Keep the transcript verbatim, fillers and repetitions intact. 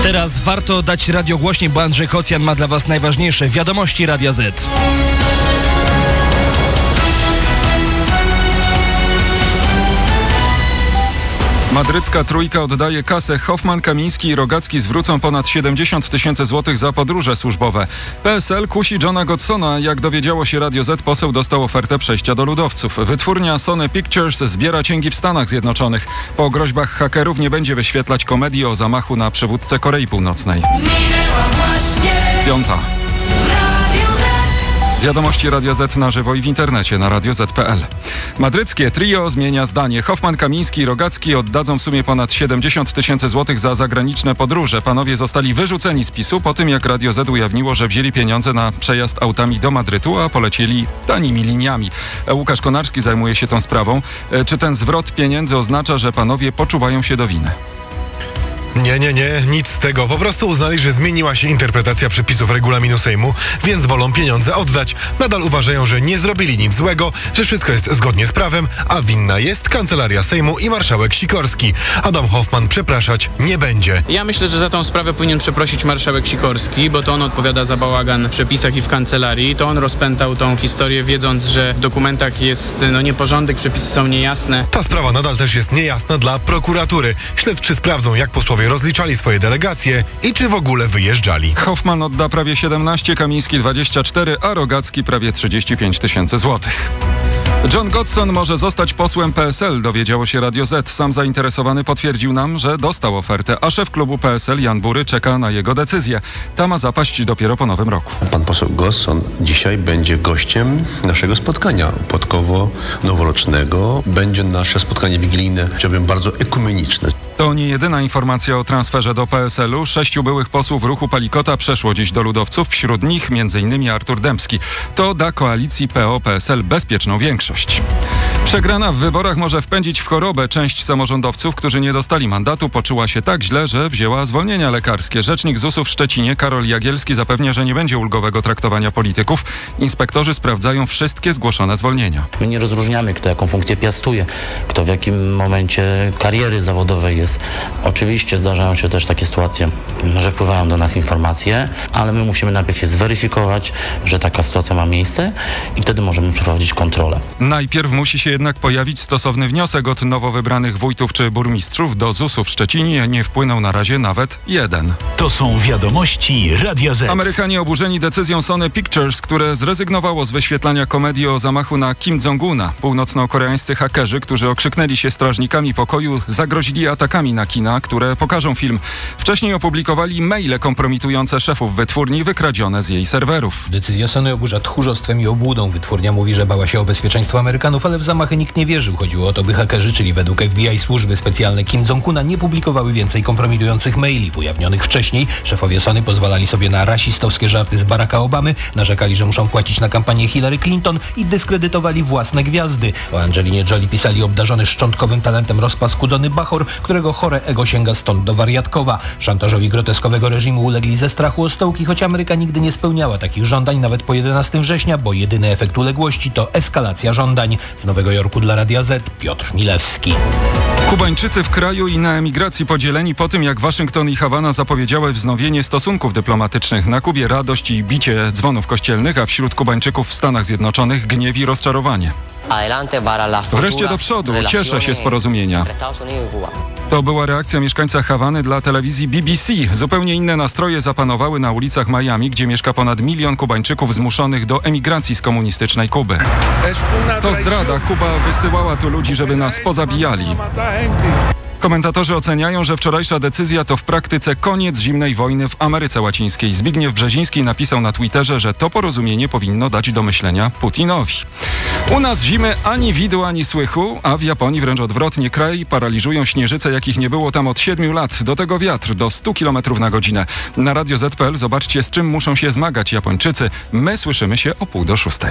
Teraz warto dać radio głośniej, bo Andrzej Kocjan ma dla Was najważniejsze wiadomości Radia Z. Madrycka trójka oddaje kasę. Hoffman, Kamiński i Rogacki zwrócą ponad siedemdziesiąt tysięcy złotych za podróże służbowe. P S L kusi Johna Godsona. Jak dowiedziało się Radio Z, poseł dostał ofertę przejścia do ludowców. Wytwórnia Sony Pictures zbiera cięgi w Stanach Zjednoczonych. Po groźbach hakerów nie będzie wyświetlać komedii o zamachu na przywódcę Korei Północnej. Piąta. Wiadomości Radia Z na żywo i w internecie na radio zet kropka pe el. Madryckie trio zmienia zdanie. Hoffman, Kamiński i Rogacki oddadzą w sumie ponad siedemdziesiąt tysięcy złotych za zagraniczne podróże. Panowie zostali wyrzuceni z PiSu po tym, jak Radio Z ujawniło, że wzięli pieniądze na przejazd autami do Madrytu, a polecieli tanimi liniami. Łukasz Konarski zajmuje się tą sprawą. Czy ten zwrot pieniędzy oznacza, że panowie poczuwają się do winy? Nie, nie, nie, nic z tego. Po prostu uznali, że zmieniła się interpretacja przepisów regulaminu Sejmu, więc wolą pieniądze oddać. Nadal uważają, że nie zrobili nic złego, że wszystko jest zgodnie z prawem, a winna jest Kancelaria Sejmu i marszałek Sikorski. Adam Hoffman przepraszać nie będzie. Ja myślę, że za tą sprawę powinien przeprosić marszałek Sikorski, bo to on odpowiada za bałagan w przepisach i w kancelarii. To on rozpętał tą historię, wiedząc, że w dokumentach jest no, nieporządek, przepisy są niejasne. Ta sprawa nadal też jest niejasna dla prokuratury. Śledczy sprawdzą, jak posłowie rozliczali swoje delegacje i czy w ogóle wyjeżdżali. Hoffman odda prawie siedemnaście, Kamiński dwadzieścia cztery, a Rogacki prawie trzydzieści pięć tysięcy złotych. John Godson może zostać posłem P S L, dowiedziało się Radio Z. Sam zainteresowany potwierdził nam, że dostał ofertę, a szef klubu P S L Jan Bury czeka na jego decyzję. Ta ma zapaść dopiero po nowym roku. Pan poseł Godson dzisiaj będzie gościem naszego spotkania podkowo-noworocznego. Będzie nasze spotkanie wigilijne, chciałbym, bardzo ekumeniczne. To nie jedyna informacja o transferze do P S L-u. Sześciu byłych posłów ruchu Palikota przeszło dziś do ludowców, wśród nich między innymi Artur Dębski. To da koalicji P O P S L bezpieczną większość. Przegrana w wyborach może wpędzić w chorobę. Część samorządowców, którzy nie dostali mandatu, poczuła się tak źle, że wzięła zwolnienia lekarskie. Rzecznik zusu w Szczecinie Karol Jagielski zapewnia, że nie będzie ulgowego traktowania polityków. Inspektorzy sprawdzają wszystkie zgłoszone zwolnienia. My nie rozróżniamy, kto jaką funkcję piastuje, kto w jakim momencie kariery zawodowej jest. Oczywiście zdarzają się też takie sytuacje, że wpływają do nas informacje, ale my musimy najpierw je zweryfikować, że taka sytuacja ma miejsce i wtedy możemy przeprowadzić kontrolę. Najpierw musi się jednak pojawić stosowny wniosek od nowo wybranych wójtów czy burmistrzów. Do zusu w Szczecinie nie wpłynął na razie nawet jeden. To są wiadomości Radia Z. Amerykanie oburzeni decyzją Sony Pictures, które zrezygnowało z wyświetlania komedii o zamachu na Kim Jong-una. Północno-koreańscy hakerzy, którzy okrzyknęli się strażnikami pokoju, zagrozili atakami na kina, które pokażą film. Wcześniej opublikowali maile kompromitujące szefów wytwórni wykradzione z jej serwerów. Decyzja Sony oburza tchórzostwem i obłudą. Wytwórnia mówi, że bała się o bezpieczeństwo Amerykanów, ale w zamachy nikt nie wierzył. Chodziło o to, by hakerzy, czyli według F B I służby specjalne Kim Jong-una, nie publikowały więcej kompromitujących maili ujawnionych wcześniej. Szefowie Sony pozwalali sobie na rasistowskie żarty z Baracka Obamy, narzekali, że muszą płacić na kampanię Hillary Clinton i dyskredytowali własne gwiazdy. O Angelinie Jolie pisali obdarzony szczątkowym talentem rozpaskudzony bachor, którego chore ego sięga stąd do wariatkowa. Szantażowi groteskowego reżimu ulegli ze strachu o stołki, choć Ameryka nigdy nie spełniała takich żądań, nawet po jedenastego września, bo jedyny efekt uległości to eskalacja żądań. Z Nowego Jorku dla Radia Z, Piotr Milewski. Kubańczycy w kraju i na emigracji podzieleni po tym, jak Waszyngton i Hawana zapowiedziały wznowienie stosunków dyplomatycznych. Na Kubie radość i bicie dzwonów kościelnych, a wśród Kubańczyków w Stanach Zjednoczonych gniew i rozczarowanie. Wreszcie do przodu, cieszę się z porozumienia. To była reakcja mieszkańca Hawany dla telewizji B B C. Zupełnie inne nastroje zapanowały na ulicach Miami, gdzie mieszka ponad milion Kubańczyków zmuszonych do emigracji z komunistycznej Kuby. To zdrada. Kuba wysyłała tu ludzi, żeby nas pozabijali. Komentatorzy oceniają, że wczorajsza decyzja to w praktyce koniec zimnej wojny w Ameryce Łacińskiej. Zbigniew Brzeziński napisał na Twitterze, że to porozumienie powinno dać do myślenia Putinowi. U nas zimy ani widu, ani słychu, a w Japonii wręcz odwrotnie. Kraj paraliżują śnieżyce, jakich nie było tam od siedmiu lat. Do tego wiatr do stu kilometrów na godzinę. Na radio zet kropka pe el zobaczcie, z czym muszą się zmagać Japończycy. My słyszymy się o pół do szóstej.